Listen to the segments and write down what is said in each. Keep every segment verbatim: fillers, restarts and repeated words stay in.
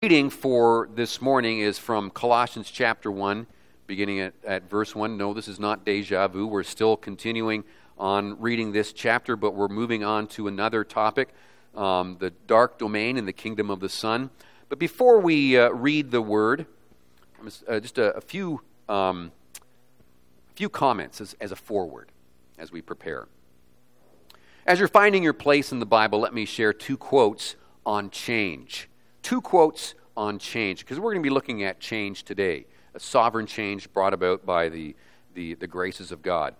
Reading for this morning is from Colossians chapter one, beginning at, at verse one. No, this is not deja vu. We're still continuing on reading this chapter, but we're moving on to another topic, um, the dark domain in the kingdom of the Son. But before we uh, read the word, uh, just a, a few um, few comments as, as a foreword as we prepare. As you're finding your place in the Bible, let me share two quotes on change. Two quotes on change, because we're going to be looking at change today, a sovereign change brought about by the, the, the graces of God.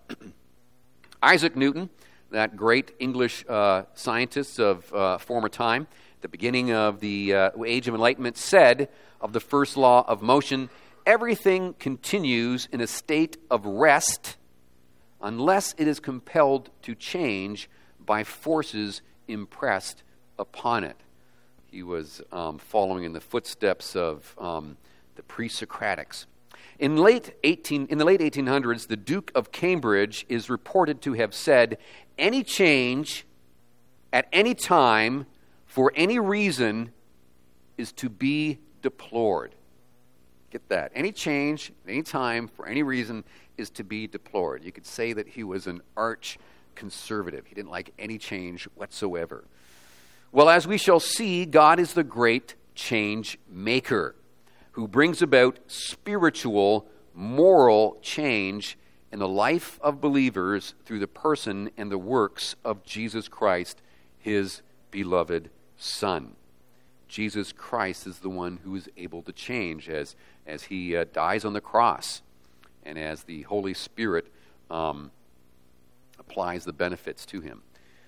Isaac Newton, that great English uh, scientist of uh, former time, at the beginning of the uh, Age of Enlightenment, said of the first law of motion, everything continues in a state of rest unless it is compelled to change by forces impressed upon it. He was um, following in the footsteps of um, the pre-Socratics. In late eighteen, in the late eighteen hundreds, the Duke of Cambridge is reported to have said, "Any change at any time for any reason is to be deplored." Get that. Any change at any time for any reason is to be deplored. You could say that he was an arch conservative. He didn't like any change whatsoever. Well, as we shall see, God is the great change maker who brings about spiritual, moral change in the life of believers through the person and the works of Jesus Christ, his beloved Son. Jesus Christ is the one who is able to change as, as he uh, dies on the cross and as the Holy Spirit um, applies the benefits to him.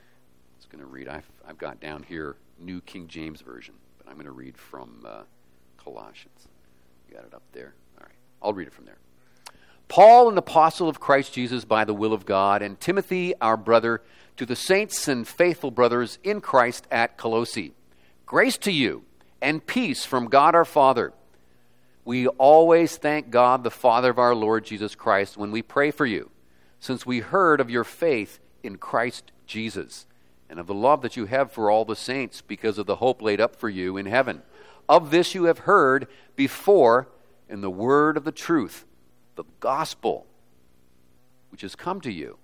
Going to read. I've, I've got down here New King James Version, but I'm going to read from uh, Colossians. You got it up there? All right. I'll read it from there. Paul, an apostle of Christ Jesus by the will of God, and Timothy, our brother, to the saints and faithful brothers in Christ at Colossae. Grace to you and peace from God our Father. We always thank God, the Father of our Lord Jesus Christ, when we pray for you, since we heard of your faith in Christ Jesus, and of the love that you have for all the saints because of the hope laid up for you in heaven. Of this you have heard before in the word of the truth, the gospel, which has come to you.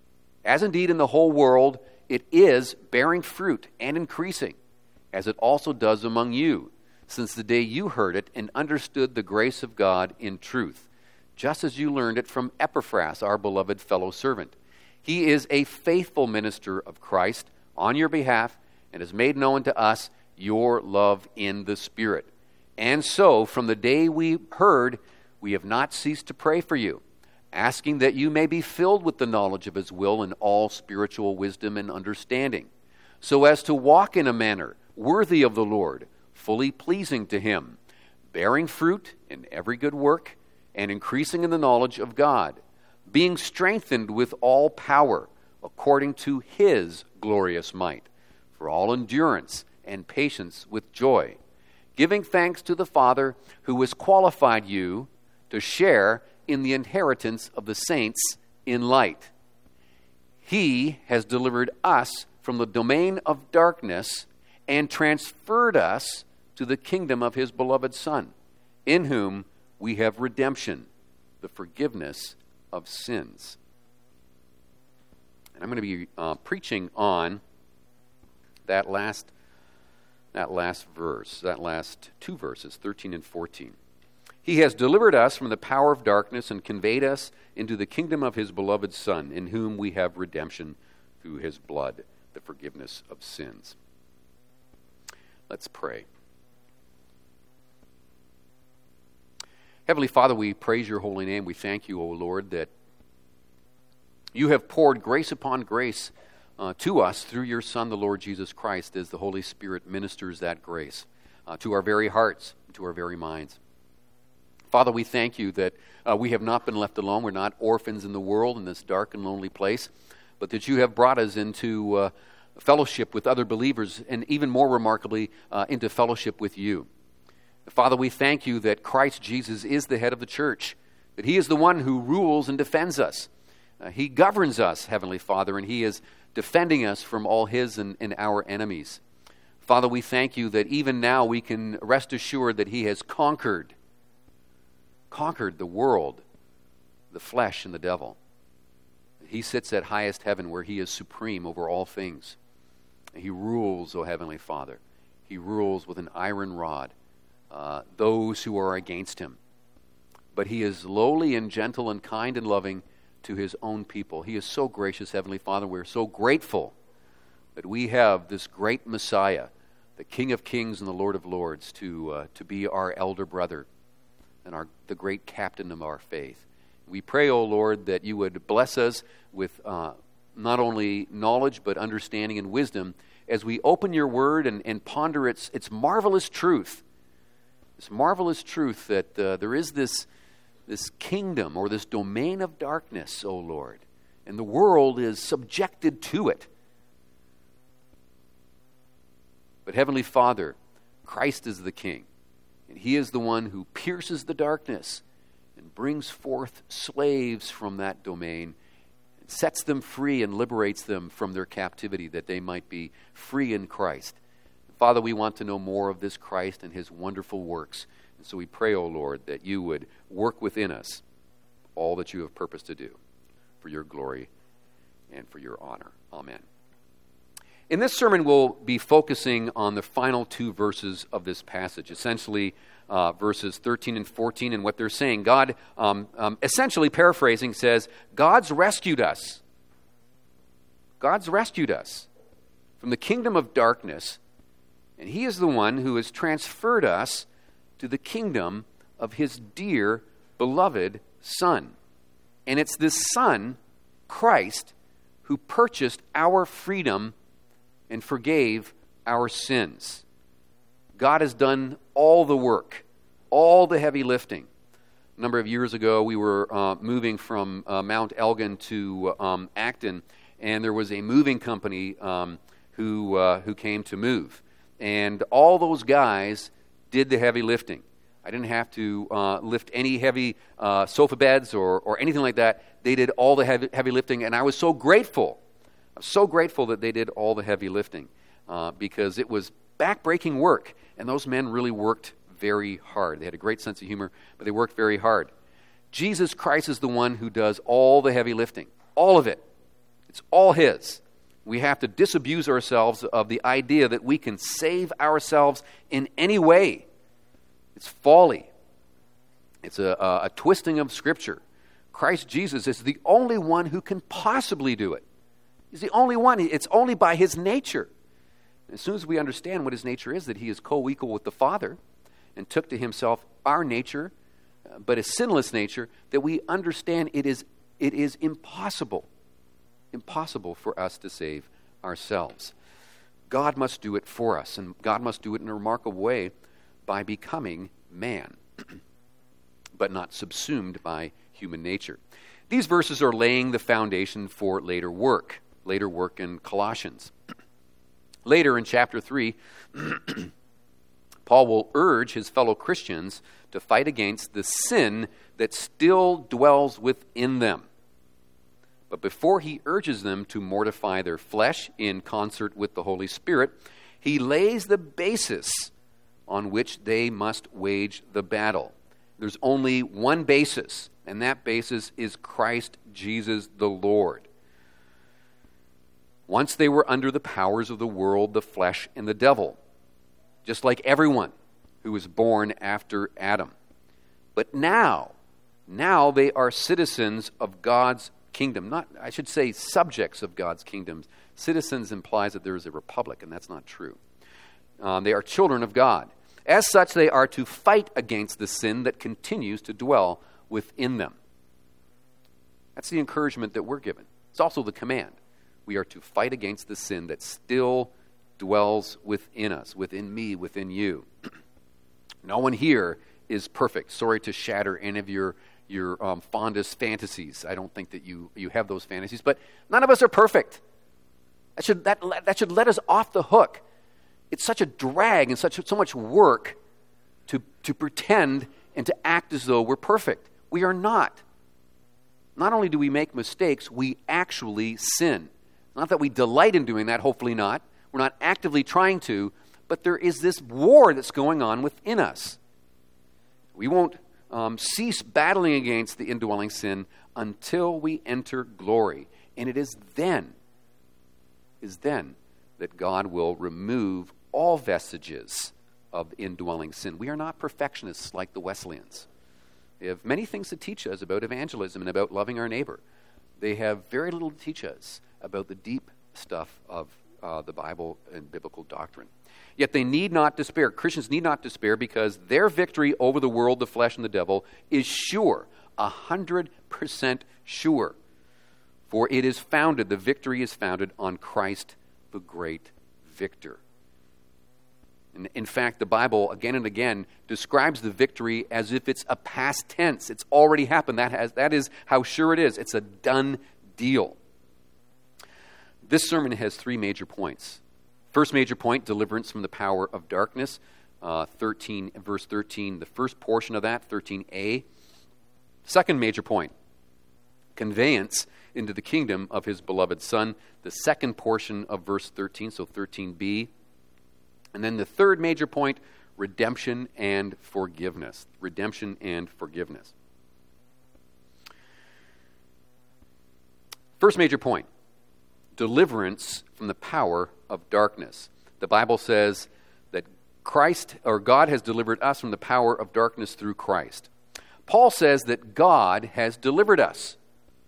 As indeed in the whole world it is bearing fruit and increasing, as it also does among you, since the day you heard it and understood the grace of God in truth, just as you learned it from Epaphras, our beloved fellow servant. He is a faithful minister of Christ on your behalf, and has made known to us your love in the Spirit. And so, from the day we heard, we have not ceased to pray for you, asking that you may be filled with the knowledge of his will and all spiritual wisdom and understanding, so as to walk in a manner worthy of the Lord, fully pleasing to him, bearing fruit in every good work, and increasing in the knowledge of God, being strengthened with all power, according to his glorious might, for all endurance and patience with joy, giving thanks to the Father who has qualified you to share in the inheritance of the saints in light. He has delivered us from the domain of darkness and transferred us to the kingdom of his beloved Son, in whom we have redemption, the forgiveness of sins. And I'm going to be uh, preaching on that last, that last verse, that last two verses, thirteen and fourteen. He has delivered us from the power of darkness and conveyed us into the kingdom of his beloved Son, in whom we have redemption through his blood, the forgiveness of sins. Let's pray. Heavenly Father, we praise your holy name. We thank you, O Lord, that you have poured grace upon grace uh, to us through your Son, the Lord Jesus Christ, as the Holy Spirit ministers that grace uh, to our very hearts, to our very minds. Father, we thank you that uh, we have not been left alone. We're not orphans in the world in this dark and lonely place, but that you have brought us into uh, fellowship with other believers, and even more remarkably, uh, into fellowship with you. Father, we thank you that Christ Jesus is the head of the church, that he is the one who rules and defends us. Uh, he governs us, Heavenly Father, and he is defending us from all his and, and our enemies. Father, we thank you that even now we can rest assured that he has conquered, conquered the world, the flesh, and the devil. He sits at highest heaven where he is supreme over all things. He rules, O Heavenly Father. He rules with an iron rod uh, those who are against him. But he is lowly and gentle and kind and loving to his own people. He is so gracious, Heavenly Father. We're so grateful that we have this great Messiah, the King of Kings and the Lord of Lords, to uh, to be our elder brother and our the great captain of our faith. We pray, O Lord, that you would bless us with uh, not only knowledge but understanding and wisdom as we open your word and, and ponder its its marvelous truth. This marvelous truth that uh, there is this, this kingdom or this domain of darkness, O Lord, and the world is subjected to it. But Heavenly Father, Christ is the King, and he is the one who pierces the darkness and brings forth slaves from that domain, and sets them free and liberates them from their captivity, that they might be free in Christ. Father, we want to know more of this Christ and his wonderful works. And so we pray, O Lord, that you would work within us all that you have purposed to do for your glory and for your honor. Amen. In this sermon, we'll be focusing on the final two verses of this passage, essentially uh, verses thirteen and fourteen, and what they're saying. God, um, um, essentially paraphrasing, says, God's rescued us. God's rescued us from the kingdom of darkness, and he is the one who has transferred us to the kingdom of his dear, beloved Son. And it's this Son, Christ, who purchased our freedom and forgave our sins. God has done all the work, all the heavy lifting. A number of years ago, we were uh, moving from uh, Mount Elgin to um, Acton, and there was a moving company um, who uh, who came to move. And all those guys did the heavy lifting. I didn't have to uh, lift any heavy uh, sofa beds or, or anything like that. They did all the heavy, heavy lifting, and I was so grateful. I'm so grateful that they did all the heavy lifting uh, because it was back-breaking work, and those men really worked very hard. They had a great sense of humor, but they worked very hard. Jesus Christ is the one who does all the heavy lifting, all of it. It's all his. We have to disabuse ourselves of the idea that we can save ourselves in any way. It's folly. It's a, a, a twisting of Scripture. Christ Jesus is the only one who can possibly do it. He's the only one. It's only by his nature. As soon as we understand what his nature is, that he is co-equal with the Father and took to himself our nature, uh, but a sinless nature, that we understand it is it is impossible, impossible for us to save ourselves. God must do it for us, and God must do it in a remarkable way by becoming man, but not subsumed by human nature. These verses are laying the foundation for later work. Later work in Colossians. Later in chapter three, Paul will urge his fellow Christians to fight against the sin that still dwells within them. But before he urges them to mortify their flesh in concert with the Holy Spirit, he lays the basis on which they must wage the battle. There's only one basis, and that basis is Christ Jesus the Lord. Once they were under the powers of the world, the flesh, and the devil, just like everyone who was born after Adam. But now, now they are citizens of God's kingdom. Not, I should say, subjects of God's kingdom. Citizens implies that there is a republic, and that's not true. Um, they are children of God. As such, they are to fight against the sin that continues to dwell within them. That's the encouragement that we're given. It's also the command. We are to fight against the sin that still dwells within us, within me, within you. No one here is perfect. Sorry to shatter any of your, your um, fondest fantasies. I don't think that you, you have those fantasies, but none of us are perfect. That should, that, that should let us off the hook. It's such a drag and such so much work to, to pretend and to act as though we're perfect. We are not. Not only do we make mistakes, we actually sin. Not that we delight in doing that, hopefully not. We're not actively trying to, but there is this war that's going on within us. We won't um, cease battling against the indwelling sin until we enter glory. And it is then, is then that God will remove all vestiges of indwelling sin. We are not perfectionists like the Wesleyans. They have many things to teach us about evangelism and about loving our neighbor. They have very little to teach us about the deep stuff of uh, the Bible and biblical doctrine. Yet they need not despair. Christians need not despair because their victory over the world, the flesh, and the devil is sure, a hundred percent sure. For it is founded, the victory is founded on Christ, the great victor. And in fact, the Bible again and again describes the victory as if it's a past tense. It's already happened. That has that is how sure it is. It's a done deal. This sermon has three major points. First major point, deliverance from the power of darkness. Uh, thirteen, verse thirteen, the first portion of that, thirteen a. Second major point, conveyance into the kingdom of his beloved Son. The second portion of verse thirteen, so thirteen b. And then the third major point, redemption and forgiveness. Redemption and forgiveness. First major point, deliverance from the power of darkness. The Bible says that Christ, or God has delivered us from the power of darkness through Christ. Paul says that God has delivered us.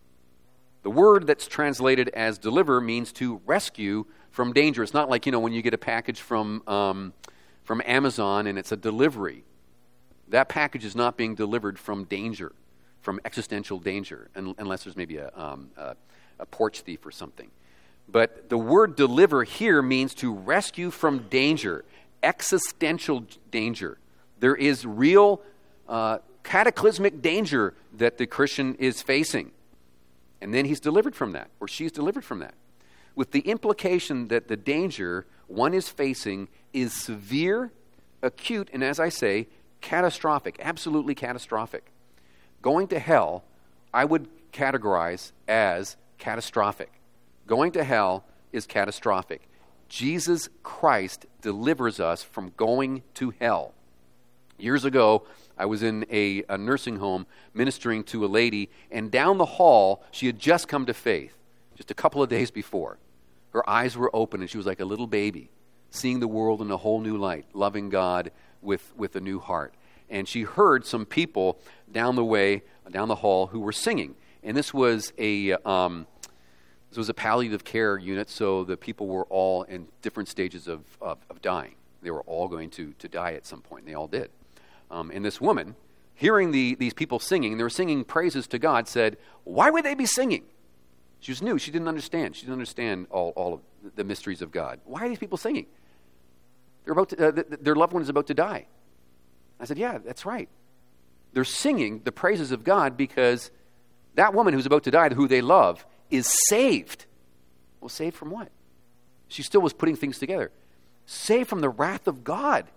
The word that's translated as deliver means to rescue from danger. It's not like, you know, when you get a package from um, from Amazon and it's a delivery. That package is not being delivered from danger, from existential danger, unless there's maybe a, um, a, a porch thief or something. But the word deliver here means to rescue from danger, existential danger. There is real uh, cataclysmic danger that the Christian is facing. And then he's delivered from that, or she's delivered from that, with the implication that the danger one is facing is severe, acute, and as I say, catastrophic, absolutely catastrophic. Going to hell, I would categorize as catastrophic. Going to hell is catastrophic. Jesus Christ delivers us from going to hell. Years ago, I was in a, a nursing home ministering to a lady, and down the hall, she had just come to faith, just a couple of days before. Her eyes were open, and she was like a little baby, seeing the world in a whole new light, loving God with, with a new heart. And she heard some people down the way, down the hall, who were singing. And this was a um, this was a palliative care unit, so the people were all in different stages of, of, of dying. They were all going to, to die at some point, and they all did. Um, and this woman, hearing the, these people singing, they were singing praises to God, said, why would they be singing? She was new. She didn't understand. She didn't understand all, all of the mysteries of God. Why are these people singing? They're about to, uh, th- their loved one is about to die. I said, yeah, that's right. They're singing the praises of God because that woman who's about to die, who they love, is saved. Well, saved from what? She still was putting things together. Saved from the wrath of God.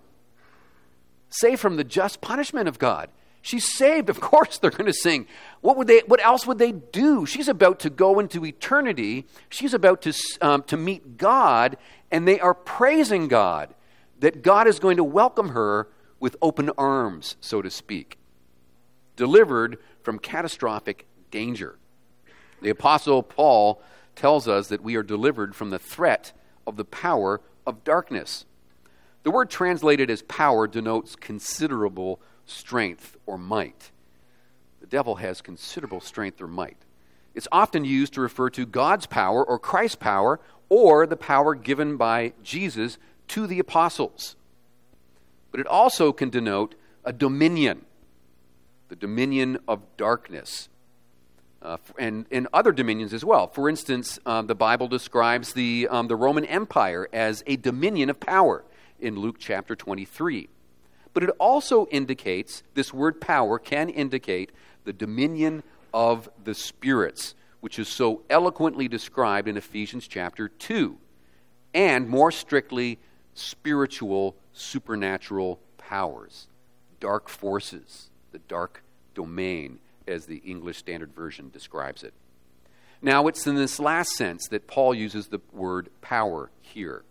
Saved from the just punishment of God. She's saved. Of course they're going to sing. What would they? What else would they do? She's about to go into eternity. She's about to, um, to meet God, and they are praising God that God is going to welcome her with open arms, so to speak. Delivered from catastrophic danger. The Apostle Paul tells us that we are delivered from the threat of the power of darkness. The word translated as power denotes considerable strength or might. The devil has considerable strength or might. It's often used to refer to God's power or Christ's power or the power given by Jesus to the apostles. But it also can denote a dominion, the dominion of darkness, uh, and, and other dominions as well. For instance, uh, the Bible describes the, um, the Roman Empire as a dominion of power in Luke chapter twenty-three. But it also indicates, this word power can indicate the dominion of the spirits, which is so eloquently described in Ephesians chapter two, and more strictly, spiritual, supernatural powers, dark forces, the dark domain, as the English Standard Version describes it. Now, it's in this last sense that Paul uses the word power here.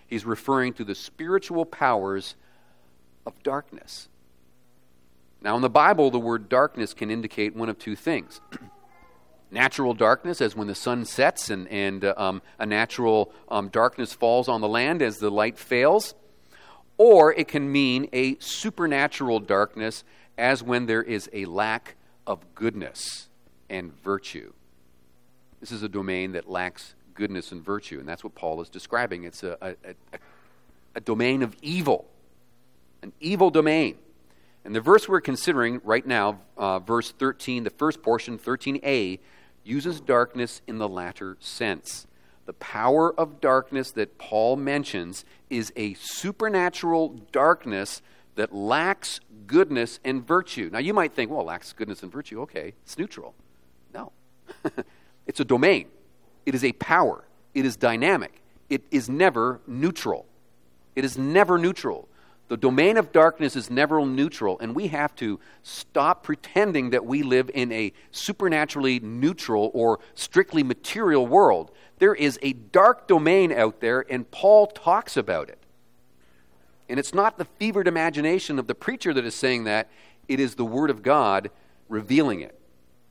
He's referring to the spiritual powers of darkness. Now, in the Bible, the word darkness can indicate one of two things. Natural darkness, as when the sun sets and, and uh, um, a natural um, darkness falls on the land as the light fails. Or it can mean a supernatural darkness, as when there is a lack of goodness and virtue. This is a domain that lacks goodness and virtue, and that's what Paul is describing. It's a, a, a, a domain of evil, an evil domain. And the verse we're considering right now, uh, verse thirteen, the first portion, thirteen a, uses darkness in the latter sense. The power of darkness that Paul mentions is a supernatural darkness that lacks goodness and virtue. Now you might think, well, lacks goodness and virtue, okay, it's neutral. No. It's a domain. It is a power. It is dynamic. It is never neutral. It is never neutral. The domain of darkness is never neutral, and we have to stop pretending that we live in a supernaturally neutral or strictly material world. There is a dark domain out there, and Paul talks about it. And it's not the fevered imagination of the preacher that is saying that. It is the Word of God revealing it.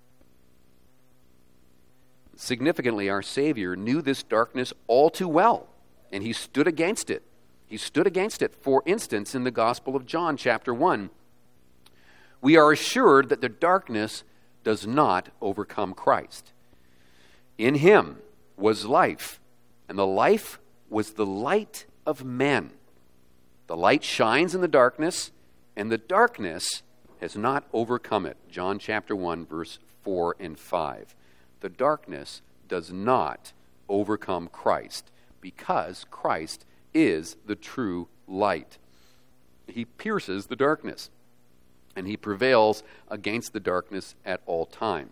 Significantly, our Savior knew this darkness all too well, and he stood against it. He stood against it. For instance, in the Gospel of John, chapter one, we are assured that the darkness does not overcome Christ. In him was life, and the life was the light of men. The light shines in the darkness, and the darkness has not overcome it. John chapter one, verse four and five. The darkness does not overcome Christ, because Christ is the true light. He pierces the darkness, and he prevails against the darkness at all time.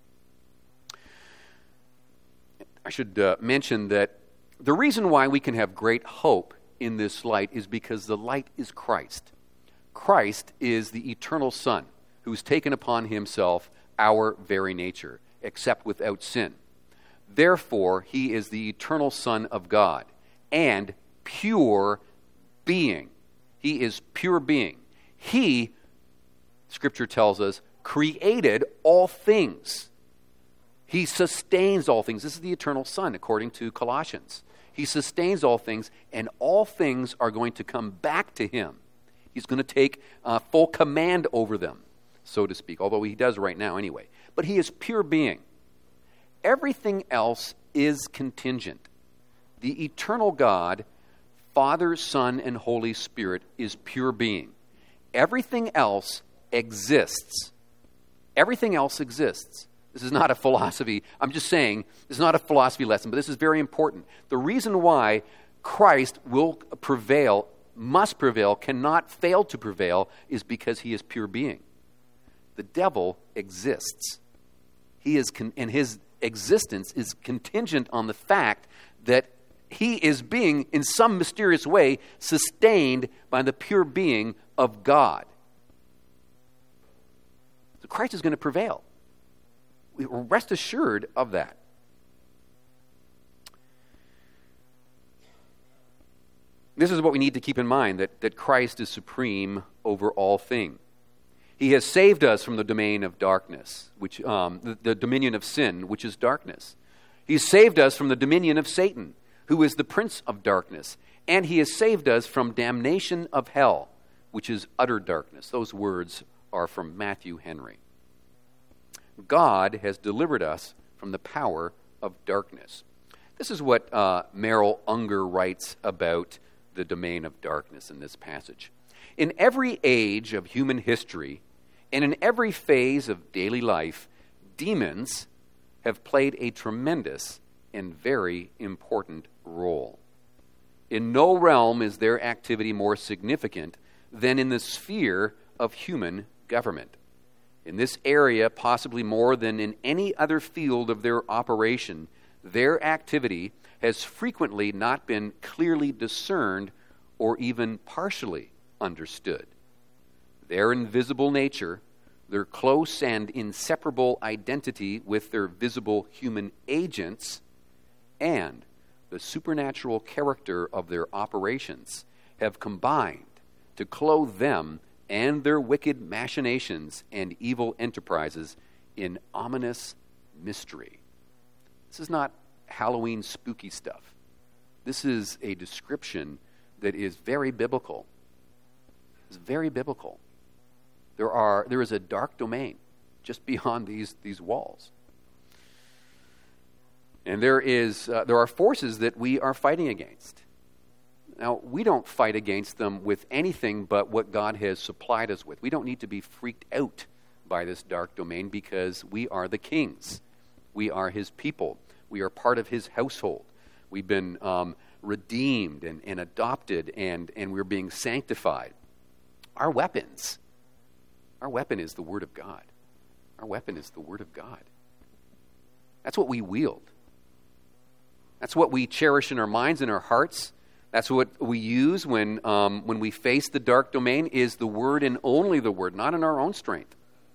I should uh, mention that the reason why we can have great hope in this light is because the light is Christ. Christ is the eternal Son who's taken upon himself our very nature, except without sin. Therefore, he is the eternal Son of God and pure being. He is pure being. He, Scripture tells us, created all things. He sustains all things. This is the eternal Son, according to Colossians. He sustains all things, and all things are going to come back to him. He's going to take uh, full command over them, so to speak, although he does right now anyway. But he is pure being. Everything else is contingent. The eternal God, Father, Son, and Holy Spirit, is pure being. Everything else exists. Everything else exists. This is not a philosophy. I'm just saying, this is not a philosophy lesson, but this is very important. The reason why Christ will prevail, must prevail, cannot fail to prevail, is because he is pure being. The devil exists. He is, con- and his existence is contingent on the fact that he is being, in some mysterious way, sustained by the pure being of God. So Christ is going to prevail. Rest assured of that. This is what we need to keep in mind, that, that Christ is supreme over all things. He has saved us from the domain of darkness, which um, the, the dominion of sin, which is darkness. He's saved us from the dominion of Satan, who is the prince of darkness. And he has saved us from damnation of hell, which is utter darkness. Those words are from Matthew Henry. God has delivered us from the power of darkness. This is what uh, Merrill Unger writes about the domain of darkness in this passage. In every age of human history, and in every phase of daily life, demons have played a tremendous and very important role. In no realm is their activity more significant than in the sphere of human government. In this area, possibly more than in any other field of their operation, their activity has frequently not been clearly discerned or even partially understood. Their invisible nature, their close and inseparable identity with their visible human agents, and the supernatural character of their operations have combined to clothe them and their wicked machinations and evil enterprises in ominous mystery. This is not Halloween spooky stuff. This is a description that is very biblical. It's very biblical. There are there is a dark domain just beyond these these walls. And there is uh, there are forces that we are fighting against. Now, we don't fight against them with anything but what God has supplied us with. We don't need to be freaked out by this dark domain because we are the kings. We are his people. We are part of his household. We've been um, redeemed and, and adopted, and, and we're being sanctified. Our weapons, our weapon is the Word of God. Our weapon is the Word of God. That's what we wield. That's what we cherish in our minds and our hearts. That's what we use when um, when we face the dark domain, is the Word and only the Word, not in our own strength.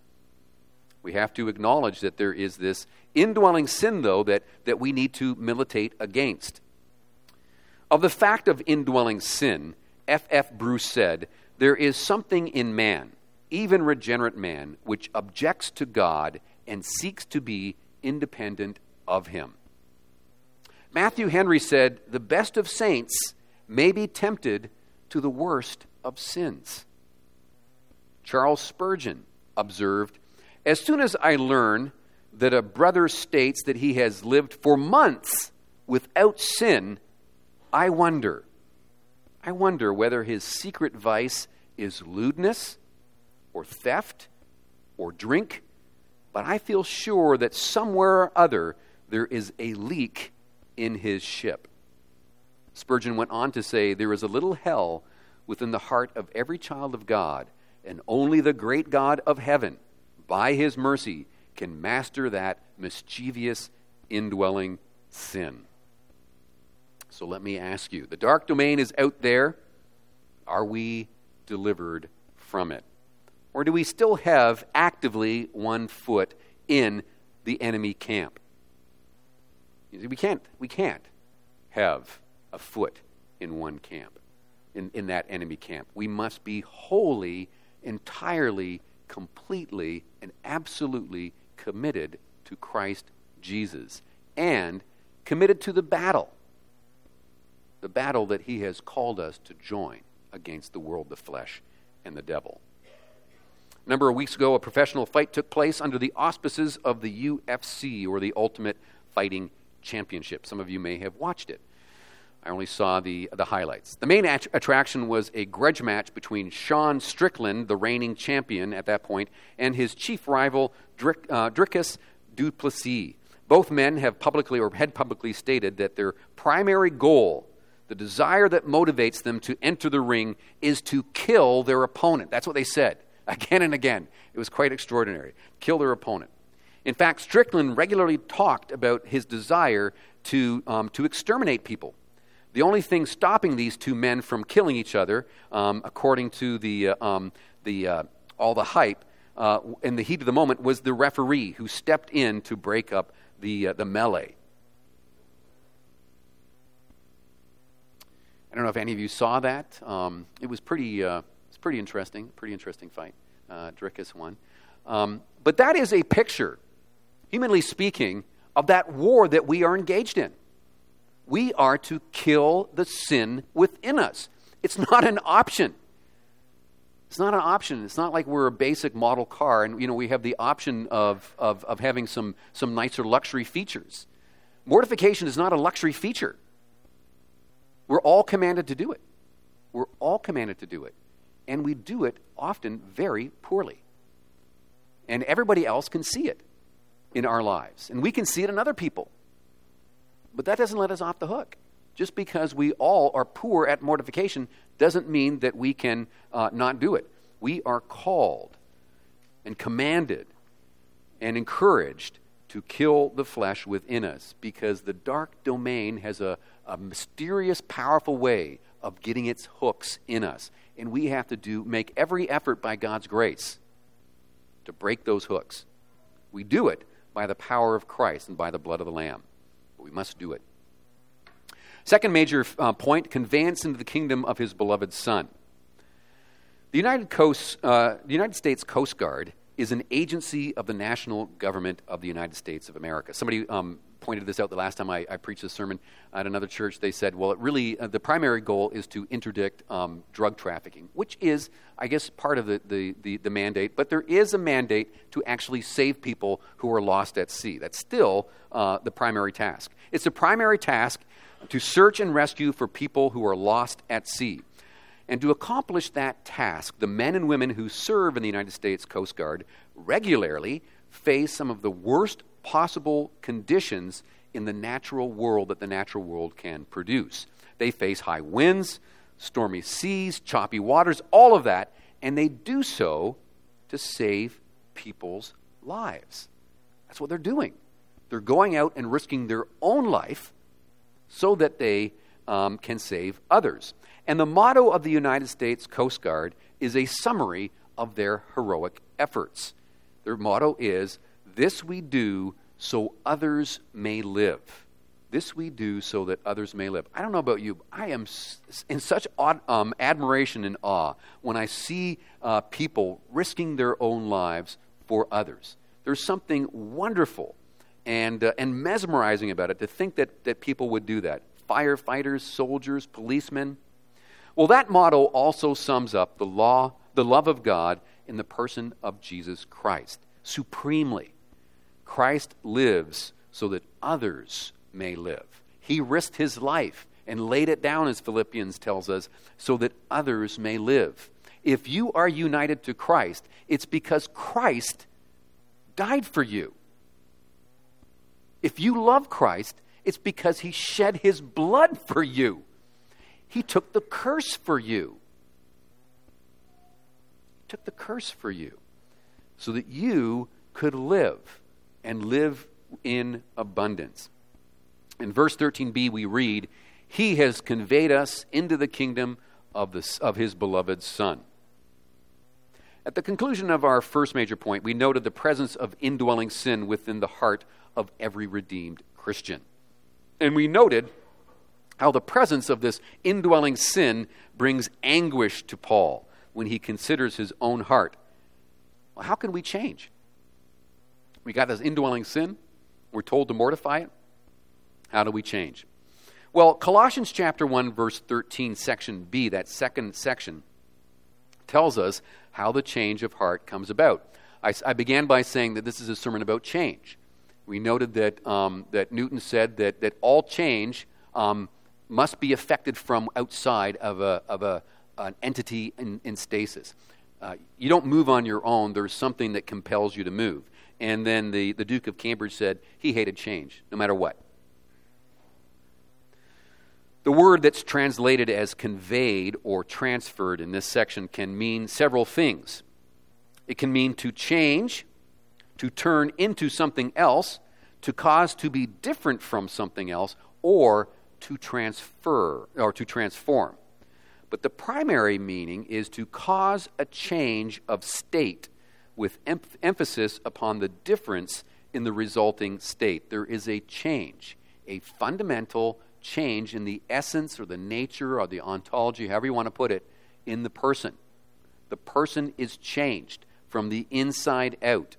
We have to acknowledge that there is this indwelling sin, though, that, that we need to militate against. Of the fact of indwelling sin, F F Bruce said, "There is something in man, even regenerate man, which objects to God and seeks to be independent of him." Matthew Henry said, "The best of saints may be tempted to the worst of sins." Charles Spurgeon observed, "As soon as I learn that a brother states that he has lived for months without sin, I wonder, I wonder whether his secret vice is lewdness or theft or drink, but I feel sure that somewhere or other there is a leak in his ship." Spurgeon went on to say, "There is a little hell within the heart of every child of God, and only the great God of heaven, by his mercy, can master that mischievous indwelling sin." So let me ask you, the dark domain is out there. Are we delivered from it? Or do we still have actively one foot in the enemy camp? We can't, we can't have a foot in one camp, in, in that enemy camp. We must be wholly, entirely, completely, and absolutely committed to Christ Jesus, and committed to the battle, the battle that he has called us to join against the world, the flesh, and the devil. A number of weeks ago, a professional fight took place under the auspices of the U F C, or the Ultimate Fighting Championship. Some of you may have watched it. I only saw the, the highlights. The main at- attraction was a grudge match between Sean Strickland, the reigning champion at that point, and his chief rival, Dric- uh, Dricus du Plessis. Both men have publicly or had publicly stated that their primary goal, the desire that motivates them to enter the ring, is to kill their opponent. That's what they said again and again. It was quite extraordinary. Kill their opponent. In fact, Strickland regularly talked about his desire to um, to exterminate people. The only thing stopping these two men from killing each other, um, according to the uh, um, the uh, all the hype uh, in the heat of the moment, was the referee who stepped in to break up the uh, the melee. I don't know if any of you saw that. Um, it was pretty uh, it's pretty interesting. Pretty interesting fight. Uh, Dricus won, um, but that is a picture, humanly speaking, of that war that we are engaged in. We are to kill the sin within us. It's not an option. It's not an option. It's not like we're a basic model car and, you know, we have the option of, of, of having some, some nicer luxury features. Mortification is not a luxury feature. We're all commanded to do it. We're all commanded to do it. And we do it often very poorly. And everybody else can see it in our lives. And we can see it in other people. But that doesn't let us off the hook. Just because we all are poor at mortification doesn't mean that we can uh, not do it. We are called and commanded and encouraged to kill the flesh within us, because the dark domain has a, a mysterious, powerful way of getting its hooks in us. And we have to do make every effort by God's grace to break those hooks. We do it by the power of Christ and by the blood of the Lamb. We must do it. Second major uh, point, conveyance into the kingdom of his beloved Son. The United, Coast, uh, the United States Coast Guard is an agency of the national government of the United States of America. Somebody um, pointed this out the last time I, I preached a sermon at another church. They said, well, it really, uh, the primary goal is to interdict um, drug trafficking, which is, I guess, part of the, the, the, the mandate. But there is a mandate to actually save people who are lost at sea. That's still uh, the primary task. It's a primary task to search and rescue for people who are lost at sea. And to accomplish that task, the men and women who serve in the United States Coast Guard regularly face some of the worst possible conditions in the natural world that the natural world can produce. They face high winds, stormy seas, choppy waters, all of that, and they do so to save people's lives. That's what they're doing. They're going out and risking their own life so that they um, can save others. And the motto of the United States Coast Guard is a summary of their heroic efforts. Their motto is, "This we do so others may live." This we do so that others may live. I don't know about you, but I am in such odd, um, admiration and awe when I see uh, people risking their own lives for others. There's something wonderful and uh, and mesmerizing about it to think that, that people would do that. Firefighters, soldiers, policemen. Well, that motto also sums up the law, the love of God in the person of Jesus Christ. Supremely, Christ lives so that others may live. He risked his life and laid it down, as Philippians tells us, so that others may live. If you are united to Christ, it's because Christ died for you. If you love Christ, it's because he shed his blood for you. He took the curse for you. He took the curse for you so that you could live and live in abundance. In verse thirteen b, we read, "He has conveyed us into the kingdom of, the, of his beloved Son." At the conclusion of our first major point, we noted the presence of indwelling sin within the heart of every redeemed Christian. And we noted how the presence of this indwelling sin brings anguish to Paul when he considers his own heart. Well, how can we change? We got this indwelling sin. We're told to mortify it. How do we change? Well, Colossians chapter one, verse thirteen, section B, that second section, tells us how the change of heart comes about. I, I began by saying that this is a sermon about change. We noted that um, that Newton said that that all change um, must be affected from outside of a of a an entity in, in stasis. Uh, you don't move on your own. There's something that compels you to move. And then the, the Duke of Cambridge said he hated change, no matter what. The word that's translated as conveyed or transferred in this section can mean several things. It can mean to change, to turn into something else, to cause to be different from something else, or to transfer or to transform. But the primary meaning is to cause a change of state with em- emphasis upon the difference in the resulting state. There is a change, a fundamental change in the essence or the nature or the ontology, however you want to put it, in the person. The person is changed from the inside out.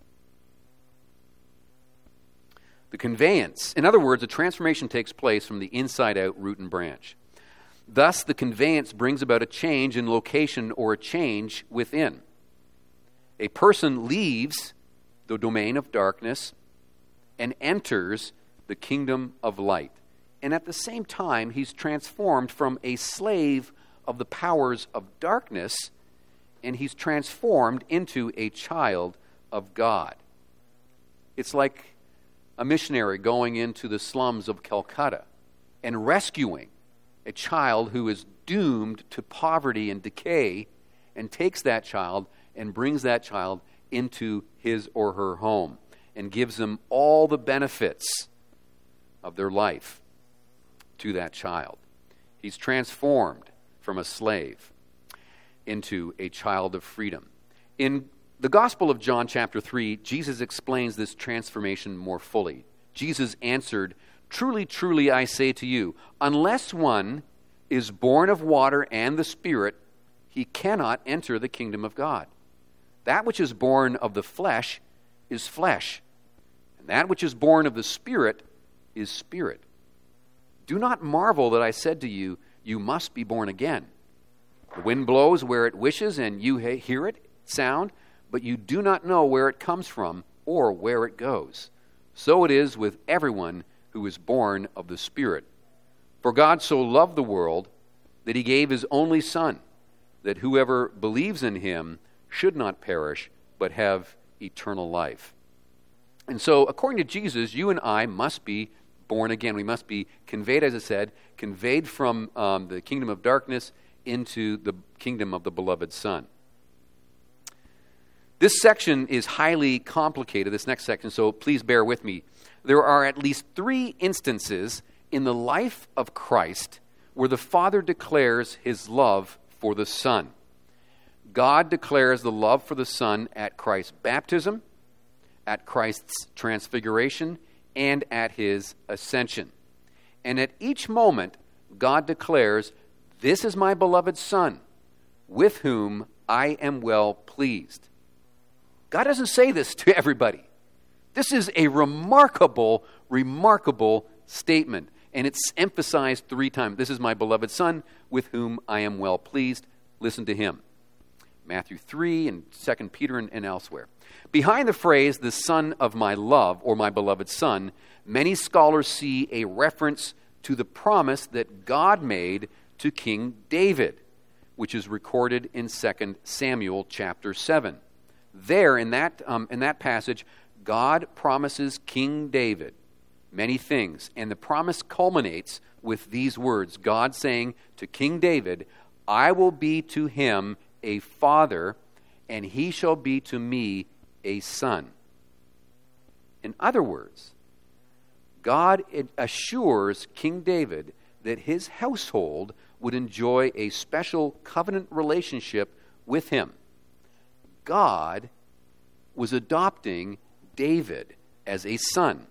The conveyance, in other words, a transformation takes place from the inside out, root and branch. Thus, the conveyance brings about a change in location or a change within. A person leaves the domain of darkness and enters the kingdom of light. And at the same time, he's transformed from a slave of the powers of darkness, and he's transformed into a child of God. It's like a missionary going into the slums of Calcutta and rescuing a child who is doomed to poverty and decay, and takes that child and brings that child into his or her home and gives them all the benefits of their life to that child. He's transformed from a slave into a child of freedom. In the Gospel of John chapter three, Jesus explains this transformation more fully. Jesus answered, Truly, truly, I say to you, unless one is born of water and the Spirit, he cannot enter the kingdom of God. That which is born of the flesh is flesh, and that which is born of the Spirit is spirit. Do not marvel that I said to you, you must be born again. The wind blows where it wishes, and you hear it sound, but you do not know where it comes from or where it goes. So it is with everyone who is born of the Spirit. For God so loved the world that he gave his only Son, that whoever believes in him should not perish, but have eternal life. And so, according to Jesus, you and I must be born again. We must be conveyed, as I said, conveyed from um, the kingdom of darkness into the kingdom of the beloved Son. This section is highly complicated, this next section, so please bear with me. There are at least three instances in the life of Christ where the Father declares his love for the Son. God declares the love for the Son at Christ's baptism, at Christ's transfiguration, and at his ascension. And at each moment, God declares, "This is my beloved Son, with whom I am well pleased." God doesn't say this to everybody. This is a remarkable, remarkable statement. And it's emphasized three times. This is my beloved Son, with whom I am well pleased. Listen to him. Matthew three and Second Peter and, and elsewhere. Behind the phrase, the Son of my love, or my beloved Son, many scholars see a reference to the promise that God made to King David, which is recorded in Second Samuel chapter seven. There, in that, um, in that passage, God promises King David many things, and the promise culminates with these words, God saying to King David, I will be to him a father, and he shall be to me a son. In other words, God assures King David that his household would enjoy a special covenant relationship with him. God was adopting David as a son.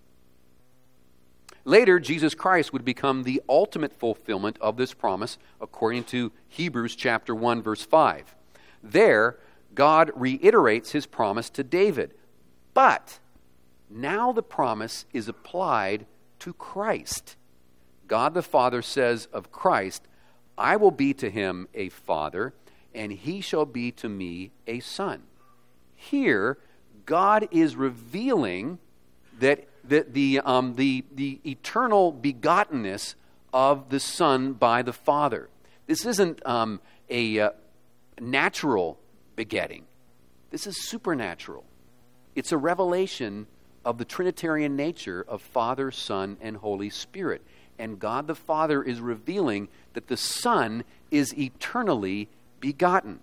Later, Jesus Christ would become the ultimate fulfillment of this promise, according to Hebrews chapter one, verse five. There, God reiterates his promise to David. But now the promise is applied to Christ. God the Father says of Christ, I will be to him a father, and he shall be to me a son. Here, God is revealing that the, the, um, the, the eternal begottenness of the Son by the Father. This isn't um, a uh, natural begetting. This is supernatural. It's a revelation of the Trinitarian nature of Father, Son, and Holy Spirit. And God the Father is revealing that the Son is eternally begotten.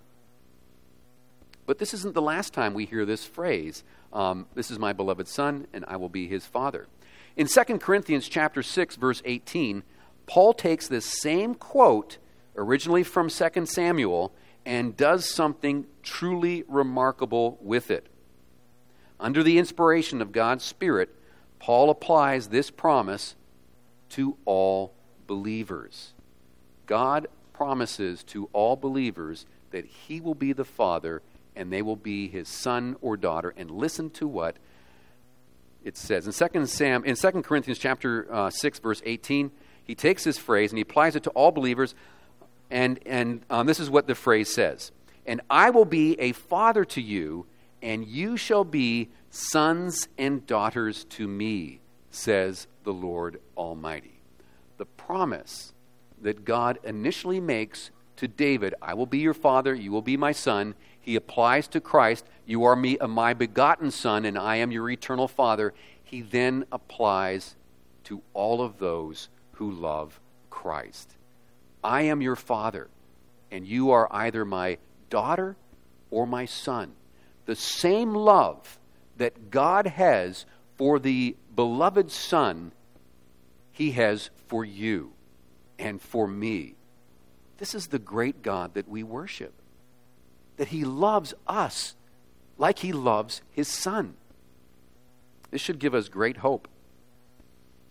But this isn't the last time we hear this phrase. Um, this is my beloved Son, and I will be his father. In Second Corinthians chapter six, verse eighteen, Paul takes this same quote, originally from Second Samuel, and does something truly remarkable with it. Under the inspiration of God's Spirit, Paul applies this promise to all believers. God promises to all believers that he will be the Father and they will be his son or daughter. And listen to what it says. In Second Sam, in Second Corinthians chapter uh, six, verse eighteen, he takes this phrase and he applies it to all believers. And, and um, this is what the phrase says. And I will be a father to you, and you shall be sons and daughters to me, says the Lord Almighty. The promise that God initially makes to David, I will be your father, you will be my son, he applies to Christ, you are me, my begotten son, and I am your eternal father. He then applies to all of those who love Christ. I am your father, and you are either my daughter or my son. The same love that God has for the beloved Son, he has for you and for me. This is the great God that we worship. That he loves us like he loves his Son. This should give us great hope.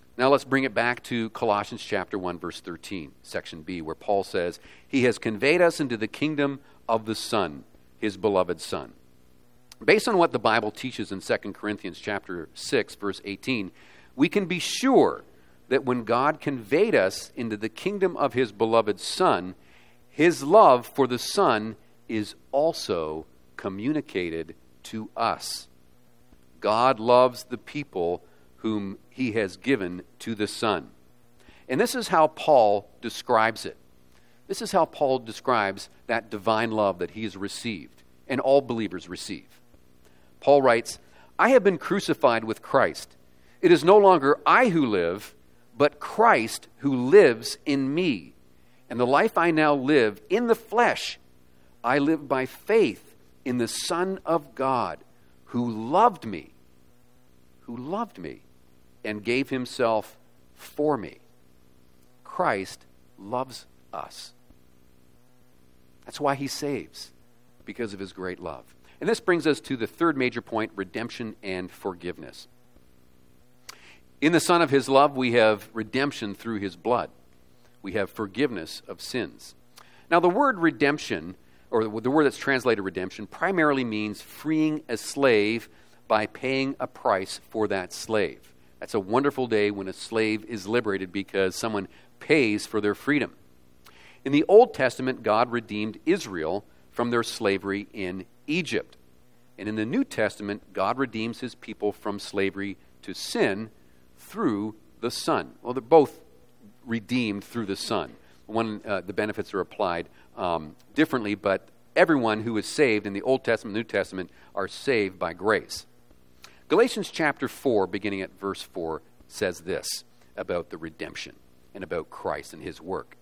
Now let's bring it back to Colossians chapter one, verse thirteen, section B, where Paul says, he has conveyed us into the kingdom of the Son, his beloved Son. Based on what the Bible teaches in Second Corinthians chapter six, verse eighteen, we can be sure that when God conveyed us into the kingdom of his beloved Son, his love for the Son is also communicated to us. God loves the people whom he has given to the Son. And this is how Paul describes it. This is how Paul describes that divine love that he has received and all believers receive. Paul writes, I have been crucified with Christ. It is no longer I who live, but Christ who lives in me. And the life I now live in the flesh, I live by faith in the Son of God, who loved me, who loved me, and gave himself for me. Christ loves us. That's why he saves, because of his great love. And this brings us to the third major point, redemption and forgiveness. In the Son of his love, we have redemption through his blood. We have forgiveness of sins. Now, the word redemption, or the word that's translated redemption, primarily means freeing a slave by paying a price for that slave. That's a wonderful day when a slave is liberated because someone pays for their freedom. In the Old Testament, God redeemed Israel from their slavery in Egypt. And in the New Testament, God redeems his people from slavery to sin through the Son. Well, they're both redeemed through the Son. One, uh, the benefits are applied um, differently, but everyone who is saved in the Old Testament and New Testament are saved by grace. Galatians chapter four, beginning at verse four, says this about the redemption and about Christ and his work.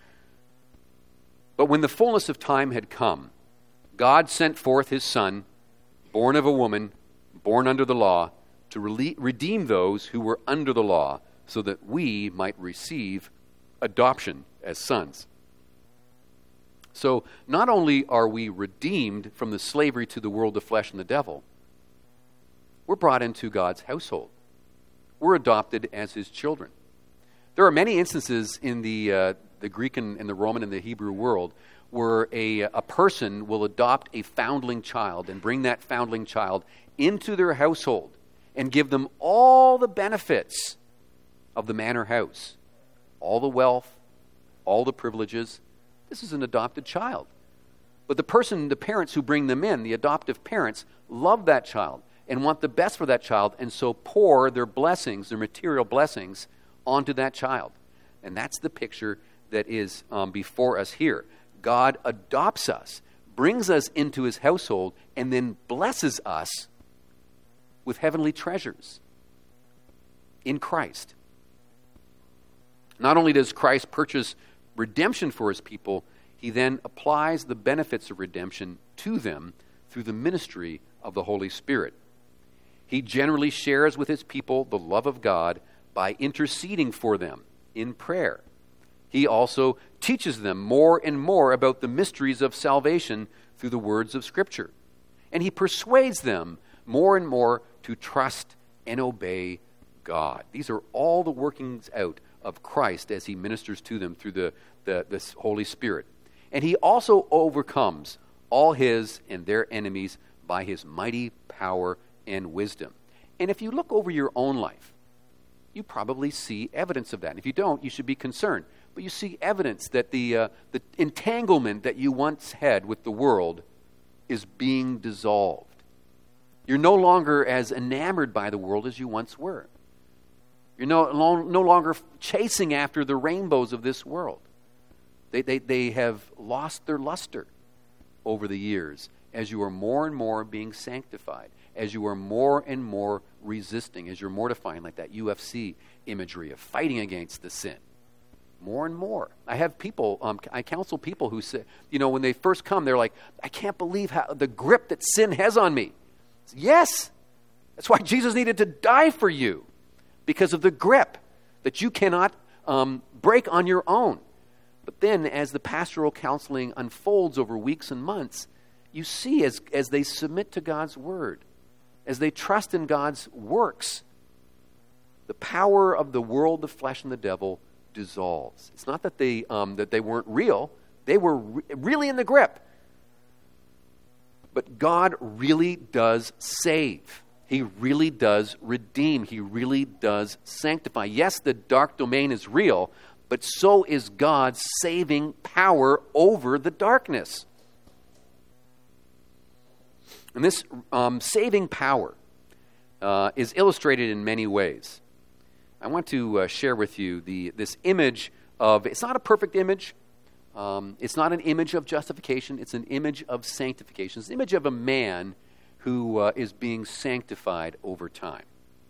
But when the fullness of time had come, God sent forth his Son, born of a woman, born under the law, to re- redeem those who were under the law, so that we might receive adoption as sons. So not only are we redeemed from the slavery to the world, the flesh, and the devil, we're brought into God's household. We're adopted as his children. There are many instances in the uh, the Greek and, and the Roman and the Hebrew world where a, a person will adopt a foundling child and bring that foundling child into their household and give them all the benefits of the manor house, all the wealth, all the privileges. This is an adopted child. But the person, the parents who bring them in, the adoptive parents, love that child and want the best for that child, and so pour their blessings, their material blessings, onto that child. And that's the picture that is um, before us here. God adopts us, brings us into his household, and then blesses us with heavenly treasures in Christ. Not only does Christ purchase redemption for his people, he then applies the benefits of redemption to them through the ministry of the Holy Spirit. He generally shares with his people the love of God by interceding for them in prayer. He also teaches them more and more about the mysteries of salvation through the words of Scripture. And he persuades them more and more to trust and obey God. These are all the workings out of Christ as he ministers to them through the, the, the Holy Spirit. And he also overcomes all his and their enemies by his mighty power and wisdom. And if you look over your own life, you probably see evidence of that. And if you don't, you should be concerned. But you see evidence that the, uh, the entanglement that you once had with the world is being dissolved. You're no longer as enamored by the world as you once were. You're no, no longer chasing after the rainbows of this world. They, they, they have lost their luster over the years as you are more and more being sanctified, as you are more and more resisting, as you're mortifying, like that U F C imagery of fighting against the sin. More and more. I have people, um, I counsel people who say, you know, when they first come, they're like, I can't believe how the grip that sin has on me. Yes, that's why Jesus needed to die for you, because of the grip that you cannot um, break on your own. But then as the pastoral counseling unfolds over weeks and months, you see as, as they submit to God's word, as they trust in God's works, the power of the world, the flesh, and the devil dissolves. It's not that they um, that they weren't real. They were re- really in the grip. But God really does save. He really does redeem. He really does sanctify. Yes, the dark domain is real, but so is God's saving power over the darkness. And this um, saving power uh, is illustrated in many ways. I want to uh, share with you the this image of, it's not a perfect image. Um, it's not an image of justification. It's an image of sanctification. It's an image of a man who uh, is being sanctified over time.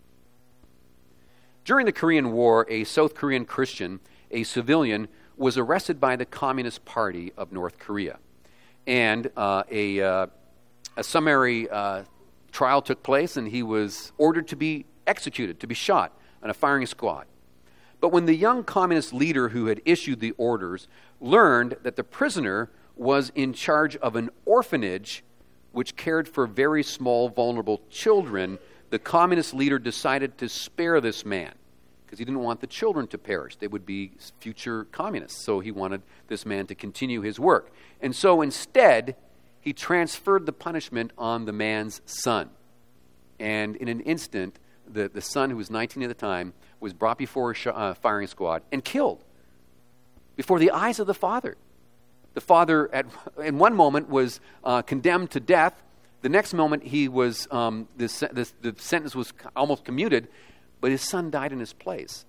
During the Korean War, a South Korean Christian, a civilian, was arrested by the Communist Party of North Korea. And uh, a, uh, a summary uh, trial took place, and he was ordered to be executed, to be shot on a firing squad. But when the young communist leader who had issued the orders learned that the prisoner was in charge of an orphanage which cared for very small, vulnerable children, the communist leader decided to spare this man because he didn't want the children to perish. They would be future communists, so he wanted this man to continue his work. And so instead, he transferred the punishment on the man's son. And in an instant, the, the son, who was nineteen at the time, was brought before a sh- uh, firing squad and killed before the eyes of the father. The father, at in one moment, was uh, condemned to death. The next moment, he was um, this, this, the sentence was almost commuted, but his son died in his place.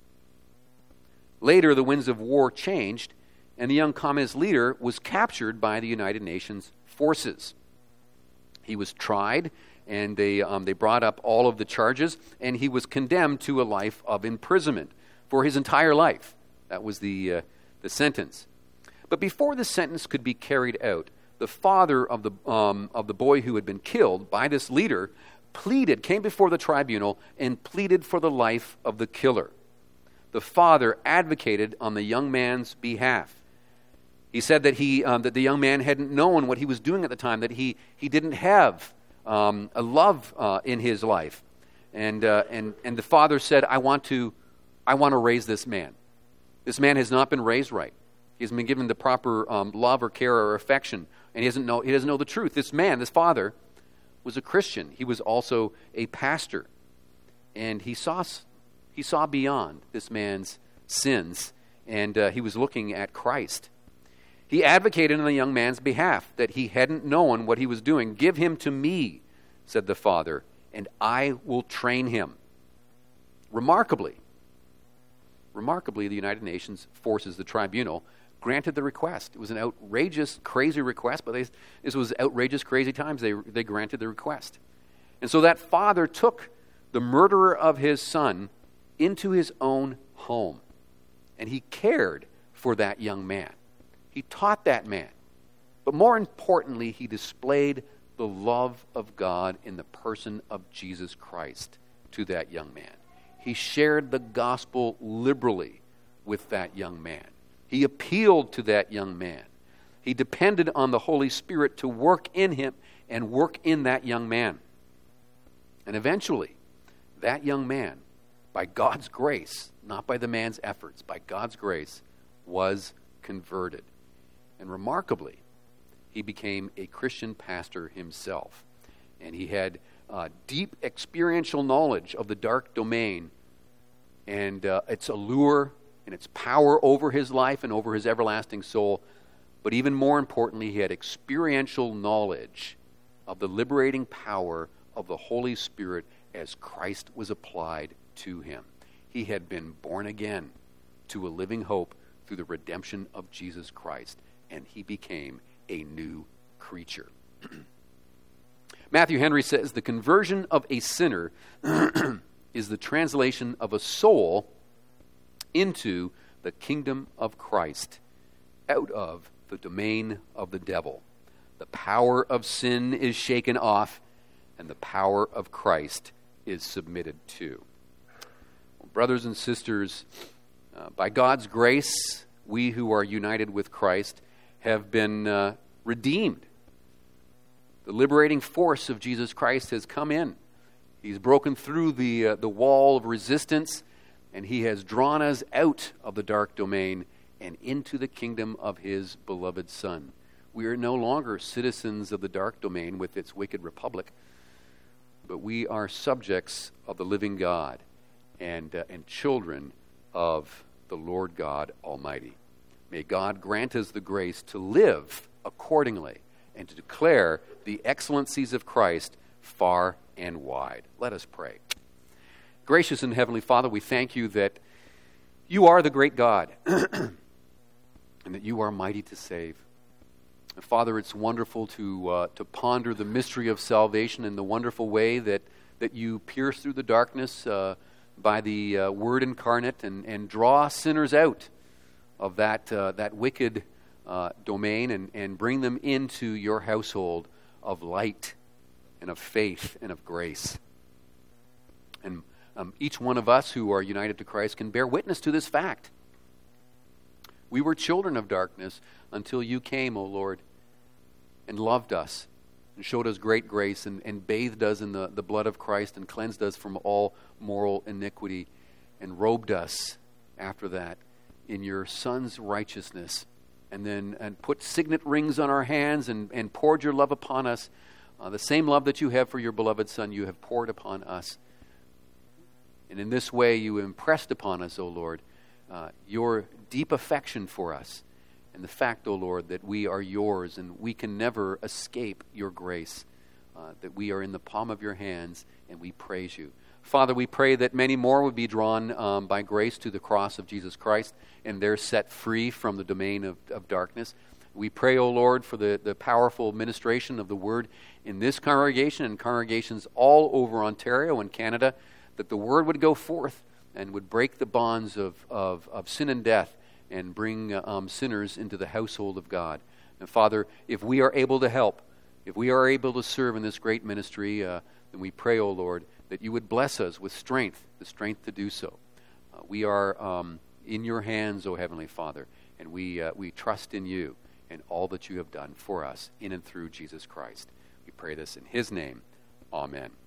Later, the winds of war changed, and the young communist leader was captured by the United Nations forces. He was tried, and they um, they brought up all of the charges, and he was condemned to a life of imprisonment for his entire life. That was the uh, the sentence. But before the sentence could be carried out, the father of the um, of the boy who had been killed by this leader pleaded, came before the tribunal and pleaded for the life of the killer. The father advocated on the young man's behalf. He said that he um, that the young man hadn't known what he was doing at the time, that he he didn't have um, a love uh, in his life, and uh, and and the father said, "I want to, I want to raise this man. This man has not been raised right. He hasn't been given the proper um, love or care or affection, and he doesn't know he doesn't know the truth." This man, this father, was a Christian. He was also a pastor, and he saw he saw beyond this man's sins, and uh, he was looking at Christ. He advocated on the young man's behalf that he hadn't known what he was doing. "Give him to me," said the father, "and I will train him." Remarkably, remarkably, the United Nations forces, the tribunal, granted the request. It was an outrageous, crazy request, but they, this was outrageous, crazy times. They, they granted the request. And so that father took the murderer of his son into his own home, and he cared for that young man. He taught that man. But more importantly, he displayed the love of God in the person of Jesus Christ to that young man. He shared the gospel liberally with that young man. He appealed to that young man. He depended on the Holy Spirit to work in him and work in that young man. And eventually, that young man, by God's grace, not by the man's efforts, by God's grace, was converted. And remarkably, he became a Christian pastor himself. And he had uh, deep experiential knowledge of the dark domain and uh, its allure and its power over his life and over his everlasting soul. But even more importantly, he had experiential knowledge of the liberating power of the Holy Spirit as Christ was applied to him. He had been born again to a living hope through the redemption of Jesus Christ, and he became a new creature. Matthew Henry says, the conversion of a sinner is the translation of a soul into the kingdom of Christ, out of the domain of the devil. The power of sin is shaken off, and the power of Christ is submitted to. Well, brothers and sisters, uh, by God's grace, we who are united with Christ have been uh, redeemed. The liberating force of Jesus Christ has come in. He's broken through the, uh, the wall of resistance, and he has drawn us out of the dark domain and into the kingdom of his beloved Son. We are no longer citizens of the dark domain with its wicked republic, but we are subjects of the living God and, uh, and children of the Lord God Almighty. May God grant us the grace to live accordingly and to declare the excellencies of Christ far and wide. Let us pray. Gracious and Heavenly Father, we thank you that you are the great God and that you are mighty to save. And Father, it's wonderful to uh, to ponder the mystery of salvation in the wonderful way that, that you pierce through the darkness uh, by the uh, Word incarnate and, and draw sinners out of that uh, that wicked uh, domain and, and bring them into your household of light and of faith and of grace. And um, each one of us who are united to Christ can bear witness to this fact. We were children of darkness until you came, O Lord, and loved us and showed us great grace and, and bathed us in the, the blood of Christ and cleansed us from all moral iniquity and robed us after that in your Son's righteousness, and then and put signet rings on our hands and, and poured your love upon us. Uh, the same love that you have for your beloved Son, you have poured upon us. And in this way you impressed upon us, O Lord, uh, your deep affection for us, and the fact, O Lord, that we are yours and we can never escape your grace, uh, that we are in the palm of your hands, and we praise you. Father, we pray that many more would be drawn um, by grace to the cross of Jesus Christ, and they're set free from the domain of, of darkness. We pray, O Lord, for the, the powerful administration of the word in this congregation and congregations all over Ontario and Canada, that the word would go forth and would break the bonds of, of, of sin and death and bring uh, um, sinners into the household of God. And Father, if we are able to help, if we are able to serve in this great ministry, uh, then we pray, O Lord, that you would bless us with strength, the strength to do so. Uh, we are um, in your hands, O Heavenly Father, and we uh, we trust in you and all that you have done for us in and through Jesus Christ. We pray this in his name. Amen.